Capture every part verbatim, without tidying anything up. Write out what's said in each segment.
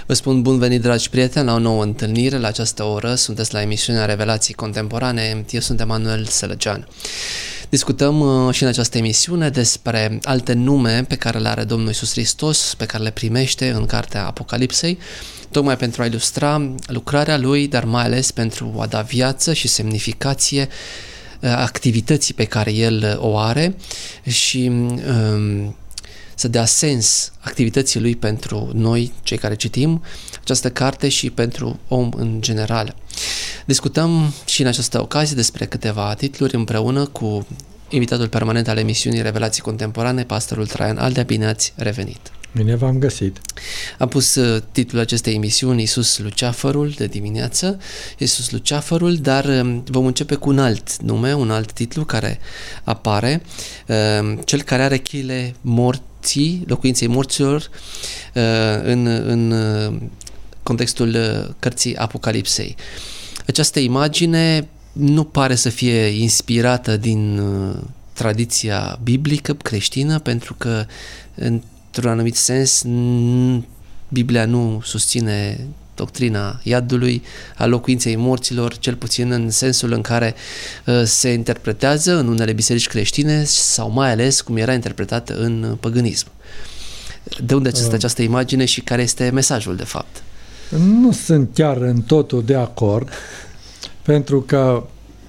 Vă spun bun venit, dragi prieteni, la o nouă întâlnire. La această oră sunteți la emisiunea Revelații Contemporane. Eu sunt Emanuel Sălăgean. Discutăm uh, și în această emisiune despre alte nume pe care le are Domnul Iisus Hristos, pe care le primește în cartea Apocalipsei, tocmai pentru a ilustra lucrarea Lui, dar mai ales pentru a da viață și semnificație uh, activității pe care El o are și um, să dea sens activității Lui pentru noi, cei care citim această carte, și pentru om în general. Discutăm și în această ocazie despre câteva titluri împreună cu invitatul permanent al emisiunii Revelații Contemporane, pastorul Traian Aldea. Bine ați revenit! Bine v-am găsit! Am pus titlul acestei emisiuni Iisus Luceafărul de dimineață, Iisus Luceafărul, dar vom începe cu un alt nume, un alt titlu care apare, cel care are cheile morții, locuinței morților, în, în contextul cărții Apocalipsei. Această imagine nu pare să fie inspirată din tradiția biblică creștină, pentru că într-un anumit sens Biblia nu susține doctrina iadului, a locuinței morților, cel puțin în sensul în care uh, se interpretează în unele biserici creștine sau mai ales cum era interpretată în păgânism. De unde este uh. această imagine și care este mesajul de fapt? Nu sunt chiar în totul de acord, pentru că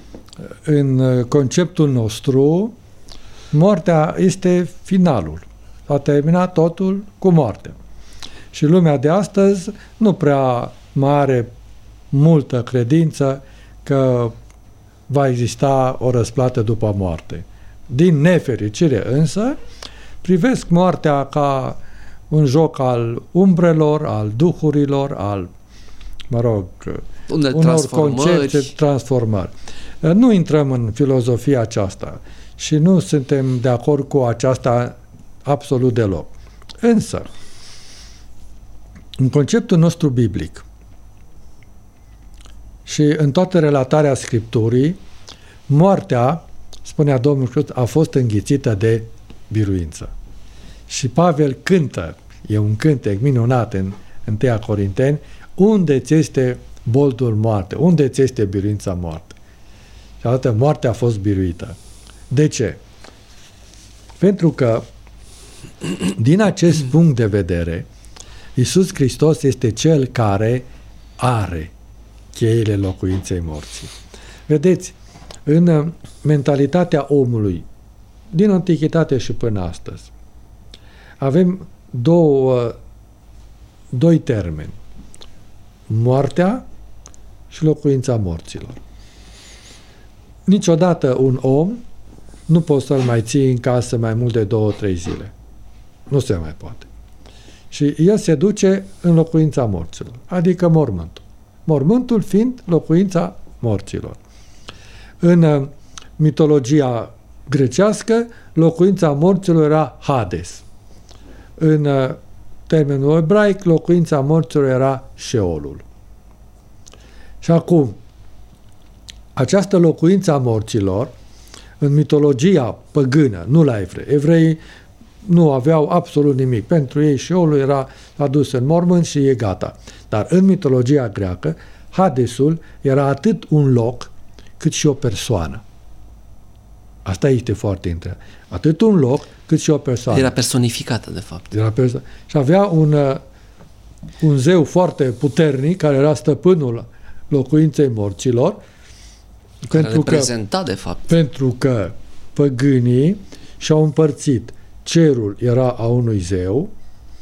în conceptul nostru moartea este finalul. A terminat totul cu moartea. Și lumea de astăzi nu prea mai are multă credință că va exista o răsplată după moarte. Din nefericire însă, privesc moartea ca un joc al umbrelor, al duhurilor, al, mă rog, unor concepte, transformări. Nu intrăm în filozofia aceasta și nu suntem de acord cu aceasta absolut deloc. Însă, în conceptul nostru biblic și în toată relatarea Scripturii, moartea, spunea Domnul Hristos, a fost înghițită de biruință. Și Pavel cântă, e un cântec minunat în întâi Corinteni, unde ți este boldul moarte, unde ți este biruința moarte. Și atât moartea a fost biruită. De ce? Pentru că din acest punct de vedere, Iisus Hristos este Cel care are cheile locuinței morții. Vedeți, în mentalitatea omului, din antichitate și până astăzi, avem două, doi termeni. Moartea și locuința morților. Niciodată un om nu poți să-l mai ții în casă mai mult de două, trei zile. Nu se mai poate. Și el se duce în locuința morților, adică mormântul. Mormântul fiind locuința morților. În mitologia grecească, locuința morților era Hades. În termenul ebraic, locuința morților era Șeolul. Și acum, această locuință a morților, în mitologia păgână, nu la evrei, evreii nu aveau absolut nimic. Pentru ei Șeolul era adus în mormânt și e gata. Dar în mitologia greacă, Hadesul era atât un loc cât și o persoană. Asta este foarte interesant. Atât un loc cât și o persoană. Era personificată, de fapt. Era perso- și avea un, un zeu foarte puternic, care era stăpânul locuinței morților, care pentru reprezenta, că, de fapt. Pentru că păgânii și-au împărțit. Cerul era a unui zeu,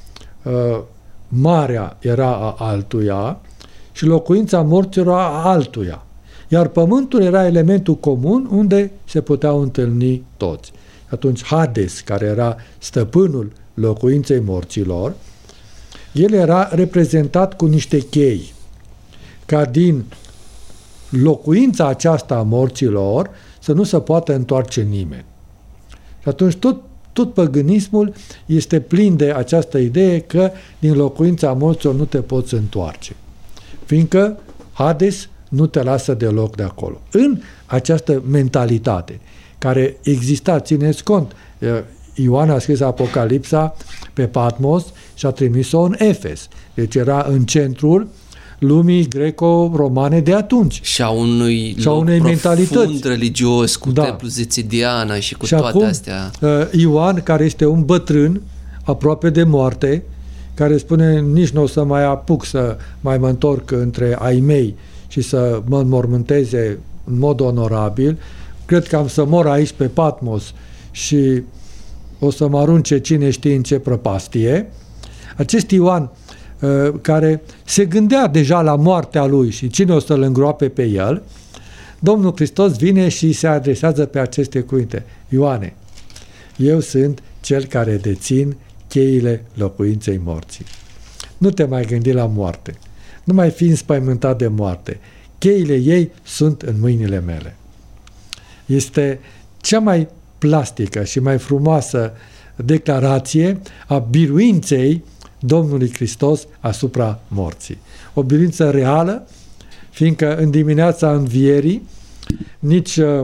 marea era a altuia și locuința morților a altuia. Iar pământul era elementul comun unde se puteau întâlni toți. Atunci Hades, care era stăpânul locuinței morților, el era reprezentat cu niște chei, ca din locuința aceasta a morților să nu se poată întoarce nimeni. Și atunci tot Tot păgânismul este plin de această idee că din locuința morților nu te poți întoarce, fiindcă Hades nu te lasă deloc de acolo. În această mentalitate care exista, țineți cont, Ioan a scris Apocalipsa pe Patmos și a trimis-o în Efes. Deci era în centrul lumii greco-romane de atunci. Și a unui și a unei mentalități religios cu da. templul Zițidiana și cu și toate acum, astea. Ioan, care este un bătrân aproape de moarte, care spune nici nu o să mai apuc să mai mă întorc între ai mei și să mă înmormânteze în mod onorabil, cred că am să mor aici pe Patmos și o să mă arunce cine știe în ce prăpastie. Acest Ioan, care se gândea deja la moartea lui și cine o să-l îngroape pe el, Domnul Hristos vine și se adresează pe aceste cuvinte: Ioane, eu sunt cel care dețin cheile locuinței morții. Nu te mai gândi la moarte. Nu mai fi înspăimântat de moarte. Cheile ei sunt în mâinile mele. Este cea mai plastică și mai frumoasă declarație a biruinței Domnului Hristos asupra morții. O biruință reală, fiindcă în dimineața învierii nici uh,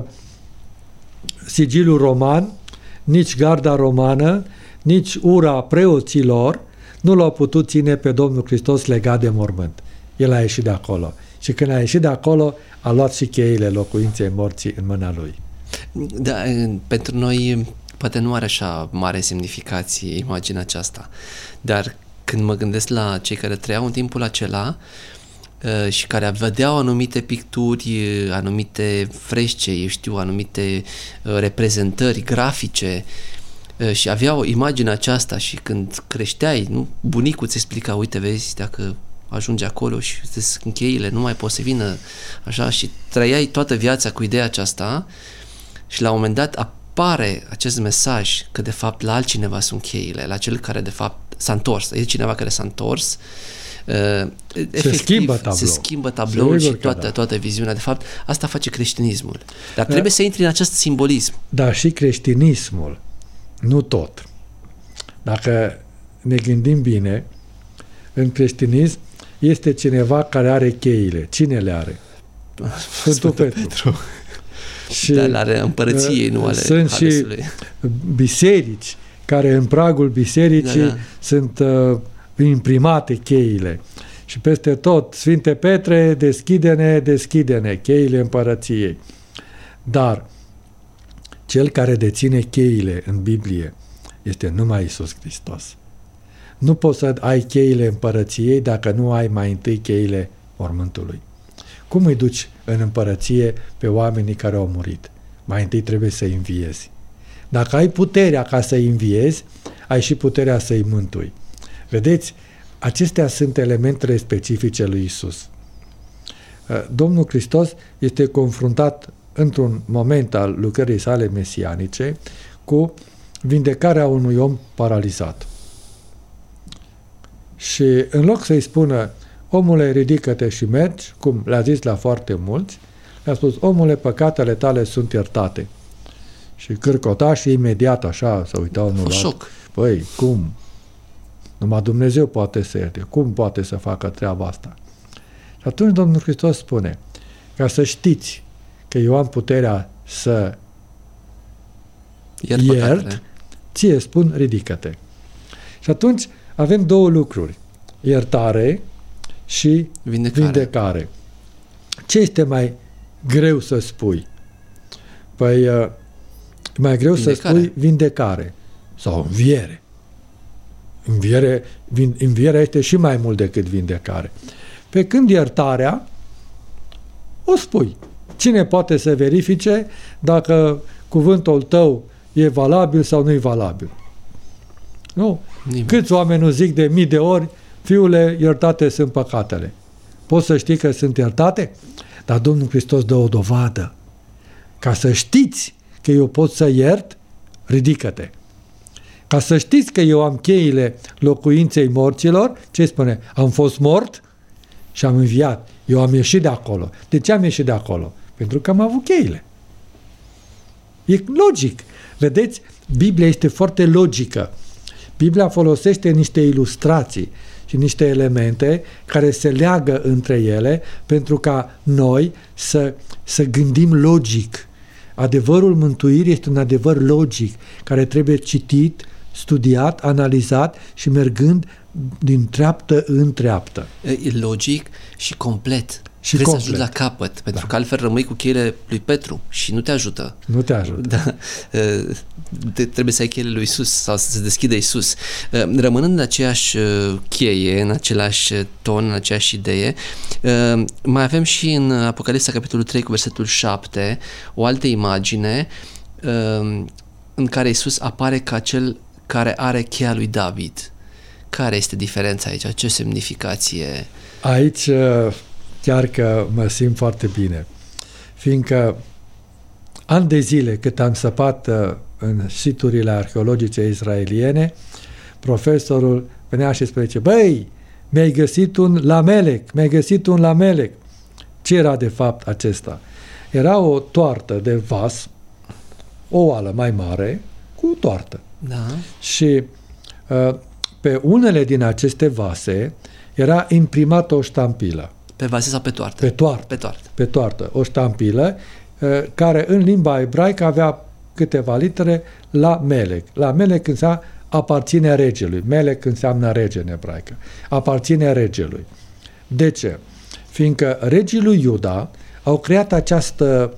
sigilul roman, nici garda romană, nici ura preoților nu l-au putut ține pe Domnul Hristos legat de mormânt. El a ieșit de acolo. Și când a ieșit de acolo, a luat și cheile locuinței morții în mâna lui. Da, pentru noi poate nu are așa mare semnificație imaginea aceasta, dar când mă gândesc la cei care trăiau în timpul acela uh, și care vedeau anumite picturi, anumite fresce, eu știu, anumite uh, reprezentări grafice uh, și aveau imaginea aceasta și când creșteai, nu, bunicul îți explica: uite, vezi, dacă ajungi acolo și îți încheile, nu mai poți să vină așa, și trăiai toată viața cu ideea aceasta și la un moment dat apare acest mesaj că de fapt la altcineva sunt cheile, la cel care de fapt s-a întors, e cineva care s-a întors, uh, efectiv, se schimbă tablou. Se schimbă tabloul și toată, da. toată viziunea. De fapt, asta face creștinismul. Dar trebuie da. să intri în acest simbolism. Da, și creștinismul, nu tot. Dacă ne gândim bine, în creștinism este cineva care are cheile. Cine le are? Sfântul Petru. Petru. Și dar are împărăției, nu ale sunt Halesului. Și biserici care în pragul bisericii da, da. sunt uh, imprimate cheile. Și peste tot, Sfinte Petre, deschide-ne, deschide-ne, cheile împărăției. Dar cel care deține cheile în Biblie este numai Iisus Hristos. Nu poți să ai cheile împărăției dacă nu ai mai întâi cheile mormântului. Cum îi duci în împărăție pe oamenii care au murit? Mai întâi trebuie să-i înviezi. Dacă ai puterea ca să-i înviezi, ai și puterea să-i mântui. Vedeți, acestea sunt elementele specifice lui Iisus. Domnul Hristos este confruntat într-un moment al lucrării sale mesianice cu vindecarea unui om paralizat. Și în loc să-i spună: omule, ridică-te și mergi, cum le-a zis la foarte mulți, le-a spus: omule, păcatele tale sunt iertate. Și cârcota și imediat așa să uitau unul la altul. Păi, cum? Numai Dumnezeu poate să ierte. Cum poate să facă treaba asta? Și atunci Domnul Hristos spune: ca să știți că eu am puterea să iert, iert ție spun, ridică-te. Și atunci avem două lucruri: iertare și vindecare. vindecare. Ce este mai greu să spui? Păi, mai greu vindecare. să spui vindecare sau înviere. Înviere, vin, învierea este și mai mult decât vindecare. Pe când iertarea o spui. Cine poate să verifice dacă cuvântul tău e valabil sau nu e valabil? Nu? Nimeni. Câți oameni nu zic de mii de ori: fiule, iertate sunt păcatele. Poți să știi că sunt iertate? Dar Domnul Hristos dă o dovadă. Ca să știți că eu pot să iert, ridică-te. Ca să știți că eu am cheile locuinței morților, ce spune? Am fost mort și am înviat. Eu am ieșit de acolo. De ce am ieșit de acolo? Pentru că am avut cheile. E logic. Vedeți? Biblia este foarte logică. Biblia folosește niște ilustrații și niște elemente care se leagă între ele pentru ca noi să, să gândim logic. Adevărul mântuirii este un adevăr logic care trebuie citit, studiat, analizat și mergând din treaptă în treaptă. E logic și complet. Și Trebuie complet. să ajungi la capăt, pentru Da. că altfel rămâi cu cheile lui Petru și nu te ajută. Nu te ajută. Da. Te, trebuie să ai cheile lui Isus sau să se deschidă Isus. Rămânând în aceeași cheie, în același ton, în aceeași idee, mai avem și în Apocalipsa capitolul trei cu versetul șapte o altă imagine în care Isus apare ca cel care are cheia lui David. Care este diferența aici? Ce semnificație? Aici chiar că mă simt foarte bine, fiindcă ani de zile cât am săpat în siturile arheologice israeliene, profesorul venea și spune, băi, mi-ai găsit un Lamelec, mi-ai găsit un Lamelec. Ce era de fapt acesta? Era o toartă de vas, o oală mai mare, cu o toartă. Da. Și uh, pe unele din aceste vase era imprimată o ștampilă. Pe vase sau pe toartă? Pe toartă. Pe toartă. Pe toartă. O ștampilă uh, care în limba ebraică avea câteva litere la melec. La melec înseamnă aparține regelui. Melec înseamnă rege în ebraică. Aparține regelui. De ce? Fiindcă regii lui Iuda au creat această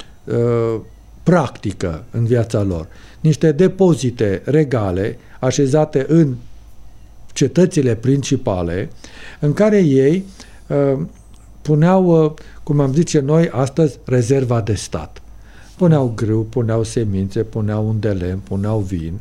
uh, practică în viața lor. Niște depozite regale așezate în cetățile principale, în care ei uh, puneau, uh, cum am zice noi astăzi, rezerva de stat. Puneau grâu, puneau semințe, puneau un de lemn, puneau vin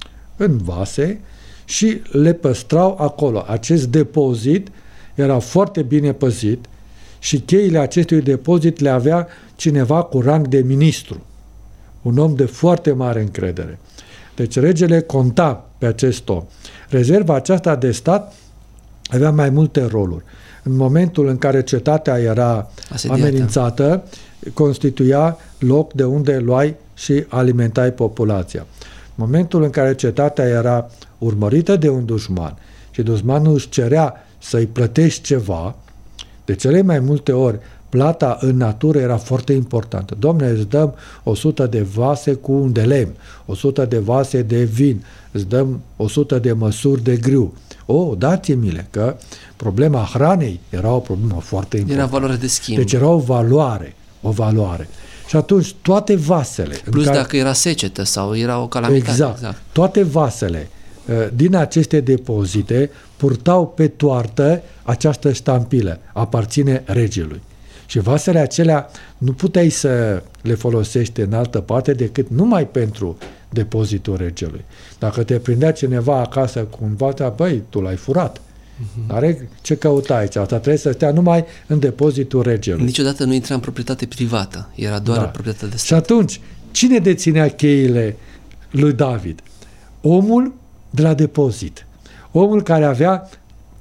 în vase și le păstrau acolo. Acest depozit era foarte bine păzit și cheile acestui depozit le avea cineva cu rang de ministru, un om de foarte mare încredere. Deci regele conta pe acest om. Rezerva aceasta de stat avea mai multe roluri. În momentul în care cetatea era Asediată. amenințată, constituia loc de unde luai și alimentai populația. În momentul în care cetatea era urmărită de un dușman și dușmanul își cerea să-i plătești ceva, de cele mai multe ori plata în natură era foarte importantă. Doamne, îți dăm o sută de vase cu un de lemn, o sută de vase de vin, îți dăm o sută de măsuri de grâu. O, dați-mi-le, că problema hranei era o problemă foarte importantă. Era valoare de schimb. Deci era o valoare, o valoare. Și atunci toate vasele... Plus care, dacă era secetă sau era o calamitate. Exact. exact. Toate vasele din aceste depozite purtau pe toartă această ștampilă, aparține regelui. Și vasele acelea nu puteai să le folosești în altă parte decât numai pentru depozitul regelui. Dacă te prindea cineva acasă cu un vas, băi, tu l-ai furat. Uh-huh. Are ce căuta aici? Asta trebuie să stea numai în depozitul regelui. Niciodată nu intra în proprietate privată. Era doar da. proprietate de stat. Și atunci, cine deținea cheile lui David? Omul de la depozit. Omul care avea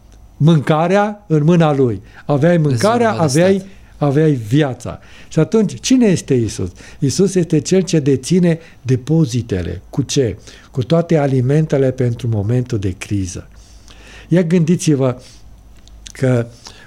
mâncarea în mâna lui. Aveai mâncarea, aveai, aveai viața. Și atunci, cine este Isus? Isus este cel ce deține depozitele. Cu ce? Cu toate alimentele pentru momentul de criză. Ia gândiți-vă că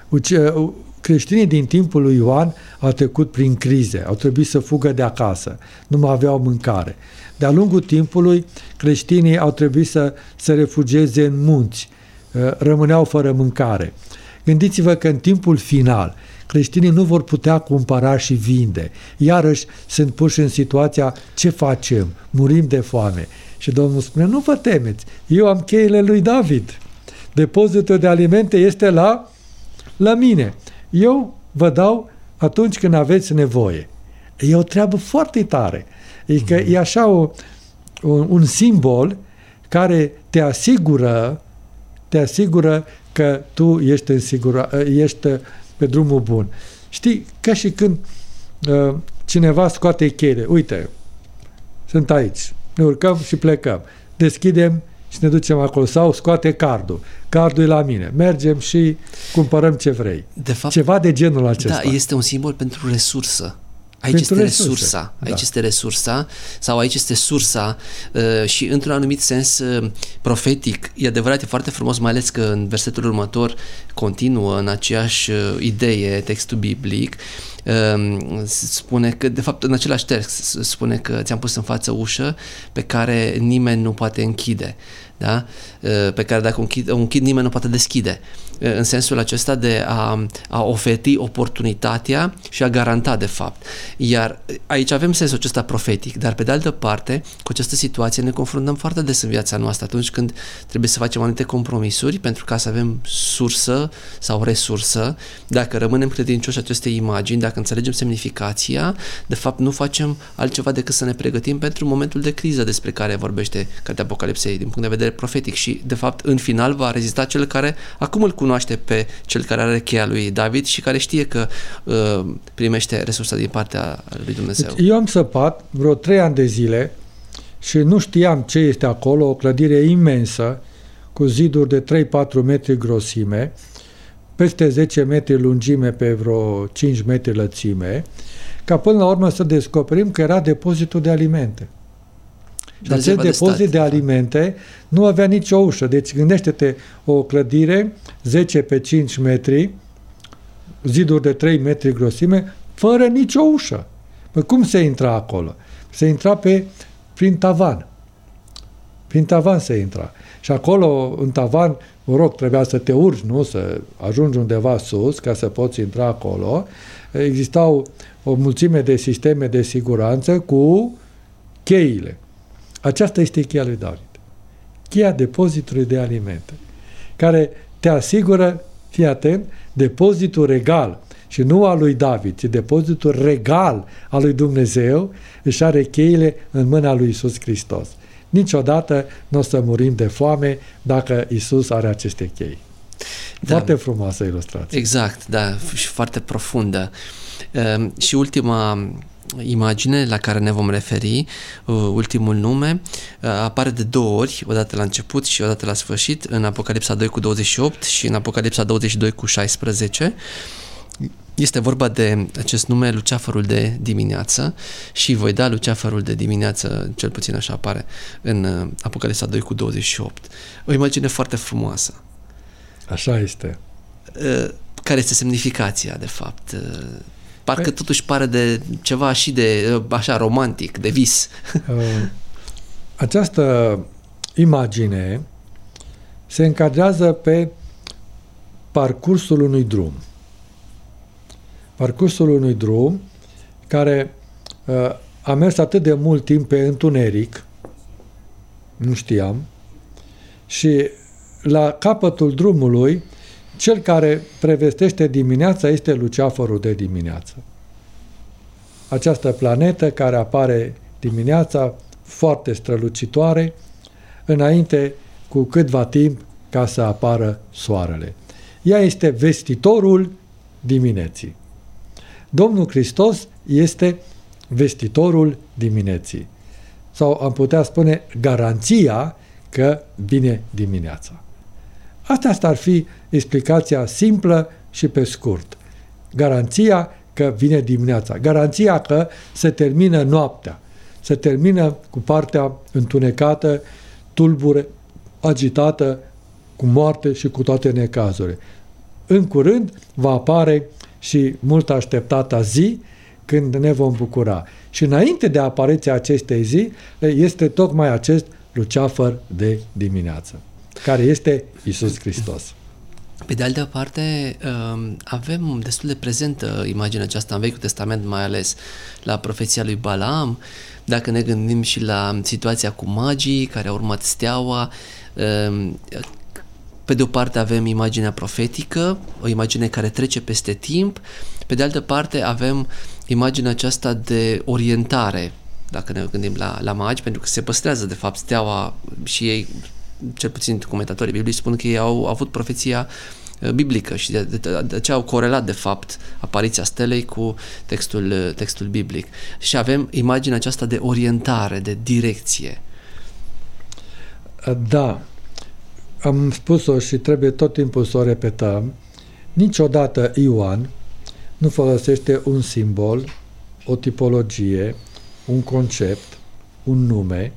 creștinii din timpul lui Ioan au trecut prin crize, au trebuit să fugă de acasă, nu mai aveau mâncare. De-a lungul timpului, creștinii au trebuit să se refugieze în munți, rămâneau fără mâncare. Gândiți-vă că în timpul final, creștinii nu vor putea cumpăra și vinde. Iarăși sunt puși în situația, ce facem? Murim de foame. Și Domnul spune, nu vă temeți, eu am cheile lui David. Depozitul de alimente este la, la mine. Eu vă dau atunci când aveți nevoie. E o treabă foarte tare. E, că e așa o, un, un simbol care te asigură, te asigură că tu ești, în sigura, ești pe drumul bun. Știi, ca și când uh, cineva scoate cheile. Uite, sunt aici. Ne urcăm și plecăm. Deschidem și ne ducem acolo. Sau scoate cardul. Cardul e la mine. Mergem și cumpărăm ce vrei. De fapt, ceva de genul acesta. Da, este un simbol pentru resursă. Aici Pentru este resurse. resursa, aici Da. este resursa sau aici este sursa uh, și într-un anumit sens uh, profetic, e adevărat, e foarte frumos, mai ales că în versetul următor continuă în aceeași uh, idee textul biblic, uh, spune că, de fapt, în același text spune că ți-am pus în față ușă pe care nimeni nu poate închide, da? Uh, pe care dacă o închid, o închid nimeni nu poate deschide. Uh, în sensul acesta de a, a oferi oportunitatea și a garanta, de fapt. Iar aici avem sensul acesta profetic, dar pe de altă parte, cu această situație ne confruntăm foarte des în viața noastră atunci când trebuie să facem anumite compromisuri pentru ca să avem sursă sau resursă. Dacă rămânem credincioși acestei imagini, dacă înțelegem semnificația, de fapt nu facem altceva decât să ne pregătim pentru momentul de criză despre care vorbește Cartea Apocalipsei din punct de vedere profetic și, de fapt, în final va rezista cel care acum îl cunoaște pe cel care are cheia lui David și care știe că uh, primește resursa din partea lui Dumnezeu. Deci, eu am săpat vreo trei ani de zile și nu știam ce este acolo, o clădire imensă, cu ziduri de trei patru metri grosime, peste zece metri lungime pe vreo cinci metri lățime, ca până la urmă să descoperim că era depozitul de alimente. Și De acest rezerva de depozit stat, de da. alimente nu avea nicio ușă. Deci gândește-te, o clădire zece pe cinci metri, ziduri de trei metri grosime, fără nicio ușă. Păi cum se intra acolo? Se intra pe, prin tavan. Prin tavan se intra. Și acolo, în tavan, mă rog, trebuia să te urci, nu? Să ajungi undeva sus ca să poți intra acolo. Existau o mulțime de sisteme de siguranță cu cheile. Aceasta este cheia lui David. Cheia depozitului de alimente, care te asigură, fii atent, depozitul regal, și nu al lui David, ci depozitul regal al lui Dumnezeu, își are cheile în mâna lui Iisus Hristos. Niciodată nu o să murim de foame dacă Iisus are aceste chei. Da. Foarte frumoasă ilustrație. Exact, da, și foarte profundă. Uh, și ultima imagine la care ne vom referi, uh, ultimul nume, uh, apare de două ori, odată la început și odată la sfârșit, în Apocalipsa doi cu douăzeci și opt și în Apocalipsa douăzeci și doi cu șaisprezece. Este vorba de acest nume, Luceafărul de dimineață, și voi da Luceafărul de dimineață, cel puțin așa apare în uh, Apocalipsa doi cu douăzeci și opt. O imagine foarte frumoasă. Așa este. Uh, care este semnificația, de fapt? Uh, parcă Păi- totuși pare de ceva și de, uh, așa, romantic, de vis. Uh, Această imagine se încadrează pe parcursul unui drum. Parcursul unui drum care uh, a mers atât de mult timp pe întuneric, nu știam, și la capătul drumului, cel care prevestește dimineața este Luceafărul de dimineață. Această planetă care apare dimineața, foarte strălucitoare, înainte cu câtva timp ca să apară soarele. Ea este vestitorul dimineții. Domnul Hristos este vestitorul dimineții. Sau am putea spune garanția că vine dimineața. Asta ar fi explicația simplă și pe scurt. Garanția că vine dimineața. Garanția că se termină noaptea. Se termină cu partea întunecată, tulbure, agitată, cu moarte și cu toate necazurile. În curând va apare și mult așteptata zi când ne vom bucura. Și înainte de apariția acestei zi este tocmai acest luceafăr de dimineață, care este Iisus Hristos. Pe de altă parte, avem destul de prezentă imaginea aceasta în Vechiul Testament, mai ales la profeția lui Balaam. Dacă ne gândim și la situația cu magii care au urmat steaua, pe de o parte avem imaginea profetică, o imagine care trece peste timp, pe de altă parte avem imaginea aceasta de orientare, dacă ne gândim la, la magi, pentru că se păstrează de fapt steaua și ei, cel puțin comentatorii biblici spun că ei au, au avut profeția biblică și de, de, de aceea au corelat de fapt apariția stelei cu textul, textul biblic. Și avem imaginea aceasta de orientare, de direcție. Da, am spus-o și trebuie tot timpul să o repetăm. Niciodată Ioan nu folosește un simbol o tipologie, un concept, un nume,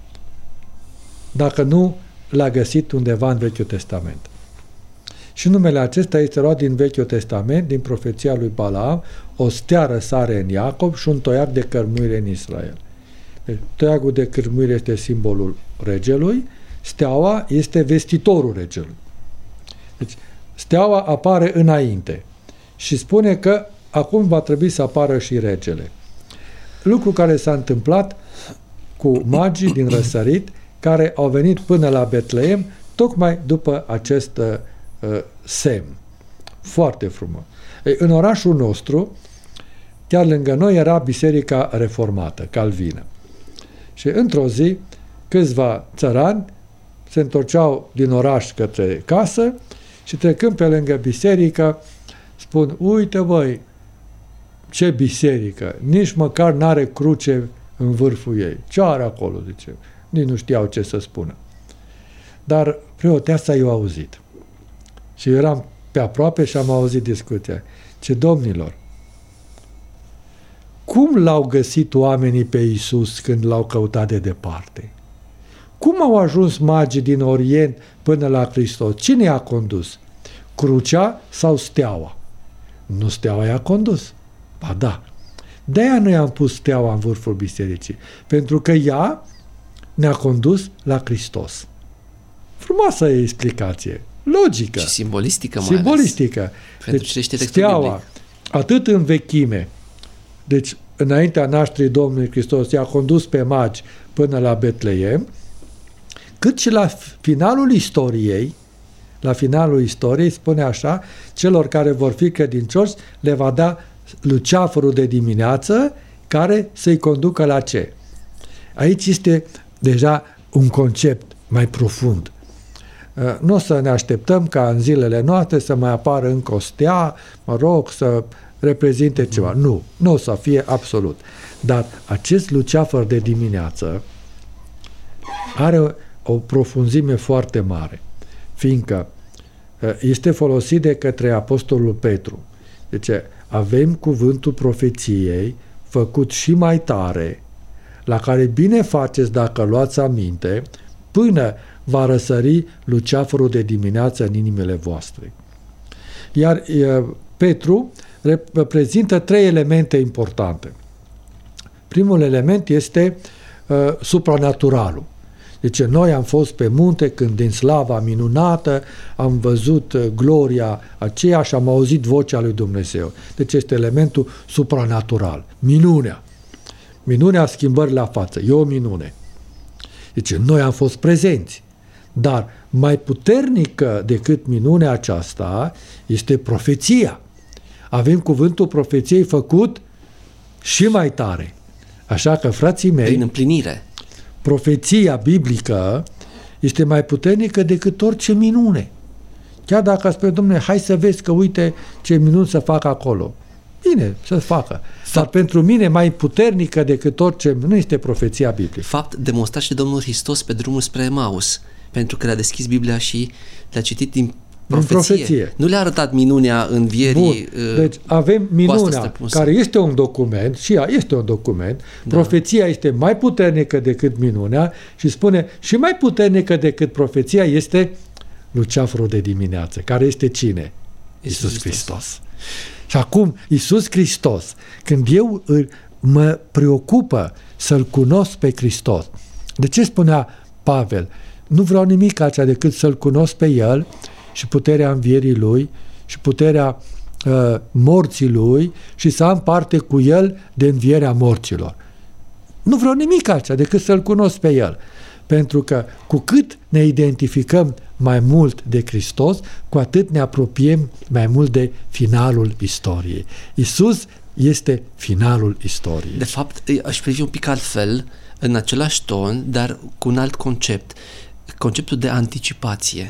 dacă nu l-a găsit undeva în Vechiul Testament. Și numele acesta este luat din Vechiul Testament, din profeția lui Balaam, o stea răsare în Iacov și un toiac de cărmuire în Israel. Deci, toiacul de cărmuire este simbolul regelui, steaua este vestitorul regelui. Deci, steaua apare înainte și spune că acum va trebui să apară și regele. Lucru care s-a întâmplat cu magii din răsărit, care au venit până la Betleem, tocmai după acest uh, semn. Foarte frumos. Ei, în orașul nostru, chiar lângă noi, era Biserica Reformată, Calvină. Și într-o zi, câțiva țărani se întorceau din oraș către casă și trecând pe lângă biserică, spun, uite băi, ce biserică, nici măcar n-are cruce în vârful ei. Ce are acolo, zice? Nici nu știau ce să spună. Dar preoteasa i-a auzit. Și eram pe aproape și am auzit discuția. Ce domnilor, cum l-au găsit oamenii pe Iisus când l-au căutat de departe? Cum au ajuns magii din Orient până la Hristos? Cine i-a condus? Crucea sau steaua? Nu steaua i-a condus. Ba da. De-aia noi am pus steaua în vârful bisericii. Pentru că ea ne-a condus la Hristos. Frumoasă e explicație. Logică. Și simbolistică mai Simbolistică. Ales. Deci, steaua, biblic. atât în vechime, deci înaintea nașterii Domnului Hristos i-a condus pe magi până la Betleem, cât și la finalul istoriei, la finalul istoriei spune așa, celor care vor fi credincioși le va da luceafărul de dimineață care să-i conducă la ce? Aici este deja un concept mai profund. Nu o să ne așteptăm ca în zilele noastre să mai apară încă o stea, mă rog, să reprezinte ceva. Nu, nu o să fie absolut. Dar acest luceafăr de dimineață are o profunzime foarte mare, fiindcă este folosit de către Apostolul Petru. Deci avem cuvântul profeției făcut și mai tare, la care bine faceți dacă luați aminte, până va răsări luceafărul de dimineață în inimile voastre. Iar Petru reprezintă trei elemente importante. Primul element este uh, supranaturalul. Deci noi am fost pe munte când din slava minunată am văzut uh, gloria aceea și am auzit vocea lui Dumnezeu. Deci este elementul supranatural. Minunea. Minunea schimbării la față. E o minune. Deci noi am fost prezenți. Dar mai puternică decât minunea aceasta este profeția. Avem cuvântul profeției făcut și mai tare. Așa că, frații mei, prin împlinire, profeția biblică este mai puternică decât orice minune. Chiar dacă spune, domnule, hai să vezi că uite ce minuni să fac acolo. Bine, să facă. Dar pentru mine mai puternică decât orice nu este profeția biblică. Fapt demonstrat și de Domnul Hristos pe drumul spre Emaus, pentru că le-a deschis Biblia și le-a citit din profeție. profeție. Nu le-a arătat minunea învierii. Bun. Deci avem minunea, care este un document, și ea este un document, da. Profeția este mai puternică decât minunea și spune și mai puternică decât profeția este luceafărul de dimineață, care este cine? Iisus, Iisus Hristos. Hristos. Și acum, Iisus Hristos, când eu mă preocupă să-L cunosc pe Hristos, de ce spunea Pavel? Nu vreau nimic altceva decât să-L cunosc pe El și puterea învierii Lui și puterea uh, morții Lui și să am parte cu El de învierea morților. Nu vreau nimic altceva decât să-L cunosc pe El. Pentru că cu cât ne identificăm mai mult de Hristos, cu atât ne apropiem mai mult de finalul istoriei. Iisus este finalul istoriei. De fapt, aș privi un pic altfel, în același ton, dar cu un alt concept. Conceptul de anticipație.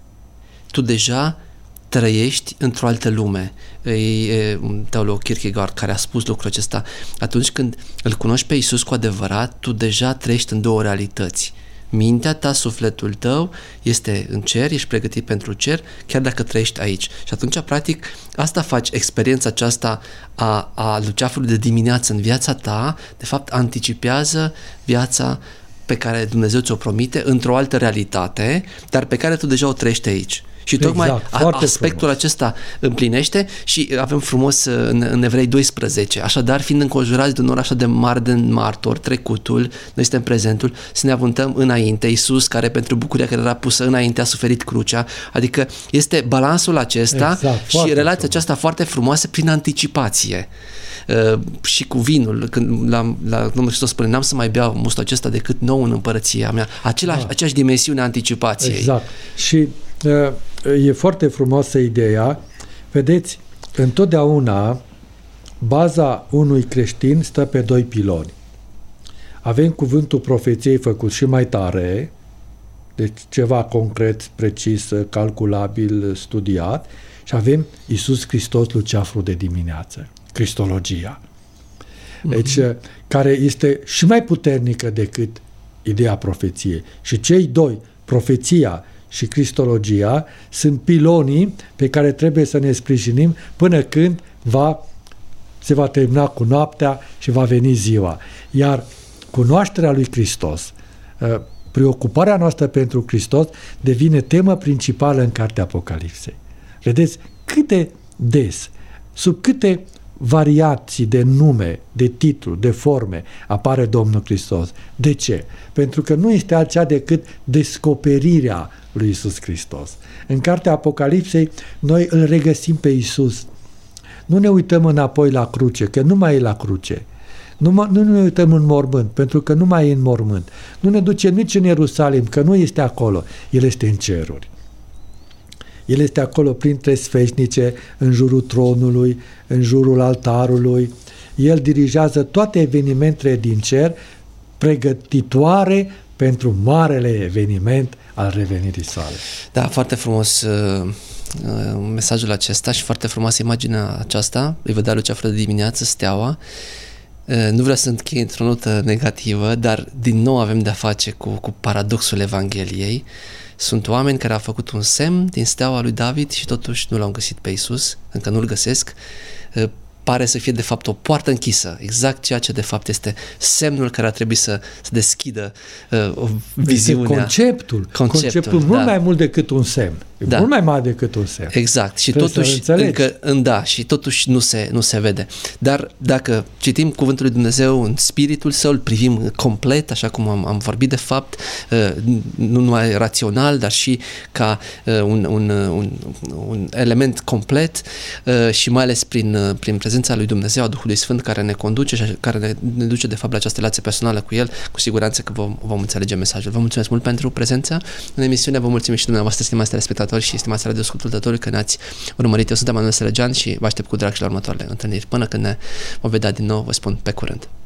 Tu deja trăiești într-o altă lume. E un teolog, Kierkegaard, care a spus lucrul acesta. Atunci când îl cunoști pe Iisus cu adevărat, tu deja trăiești în două realități. Mintea ta, sufletul tău este în cer, ești pregătit pentru cer, chiar dacă trăiești aici. Și atunci, practic, asta faci, experiența aceasta a, a luceafărului de dimineață în viața ta, de fapt, anticipează viața pe care Dumnezeu ți-o promite într-o altă realitate, dar pe care tu deja o trăiești aici. Și tocmai exact, aspectul frumos. Acesta împlinește și avem frumos în, în Evrei doisprezece. Așadar, fiind înconjurați de un nor așa de mare de martori, trecutul, noi suntem prezentul, să ne avântăm înainte. Iisus, care pentru bucuria care era pusă înainte, a suferit crucea. Adică este balansul acesta exact, și relația frumos. Aceasta foarte frumoasă prin anticipație. Uh, și cu vinul, când la, la Domnul Hristos spune, n-am să mai beau mustul acesta decât nou în împărăția mea. Același, ah. Aceeași dimensiune a anticipației. Exact. Și uh, e foarte frumoasă ideea. Vedeți, întotdeauna baza unui creștin stă pe doi piloni. Avem cuvântul profeției făcut și mai tare, deci ceva concret, precis, calculabil, studiat, și avem Iisus Hristos, luceafru de dimineață. Cristologia. Deci, mm-hmm. care este și mai puternică decât ideea profeției. Și cei doi, profeția și cristologia, sunt pilonii pe care trebuie să ne sprijinim până când va, se va termina cu noaptea și va veni ziua. Iar cunoașterea lui Hristos, preocuparea noastră pentru Hristos, devine temă principală în cartea Apocalipsei. Vedeți cât de des, sub câte variații de nume, de titlu, de forme apare Domnul Hristos. De ce? Pentru că nu este altceva decât descoperirea lui Iisus Hristos. În cartea Apocalipsei noi îl regăsim pe Iisus. Nu ne uităm înapoi la cruce, că nu mai e la cruce. Nu, nu ne uităm în mormânt, pentru că nu mai e în mormânt. Nu ne ducem nici în Ierusalim, că nu este acolo. El este în ceruri. El este acolo printre sfeșnice, în jurul tronului, în jurul altarului. El dirigează toate evenimentele din cer, pregătitoare pentru marele eveniment al revenirii sale. Da, foarte frumos uh, uh, mesajul acesta și foarte frumoasă imaginea aceasta. Îi vedea luceafărul de dimineață, steaua. Uh, nu vreau să închei într-o notă negativă, dar din nou avem de-a face cu, cu paradoxul Evangheliei. Sunt oameni care au făcut un semn din steaua lui David și totuși nu l-au găsit pe Iisus, încă nu-l găsesc. Pare să fie de fapt o poartă închisă, exact ceea ce de fapt este semnul care ar trebui să, să deschidă uh, viziunea. Conceptul, conceptul, conceptul da. Mult mai mult decât un semn, da. Mult mai mare decât un semn. Exact, și trebuie totuși încă, da, și totuși nu se, nu se vede. Dar dacă citim cuvântul lui Dumnezeu în spiritul său, îl privim complet, așa cum am, am vorbit de fapt, uh, nu numai rațional, dar și ca uh, un, un, un, un element complet uh, și mai ales prin, uh, prin prezența lui Dumnezeu, a Duhului Sfânt, care ne conduce și care ne, ne duce de fapt la această relație personală cu El, cu siguranță că vom, vom înțelege mesajul. Vă mulțumesc mult pentru prezența în emisiune, vă mulțumim și dumneavoastră, stimați telespectatori și stimați radioascultători, că ne-ați urmărit. Eu sunt Emanuel Sărăgean și vă aștept cu drag și la următoarele întâlniri. Până când ne vom vedea din nou, vă spun pe curând.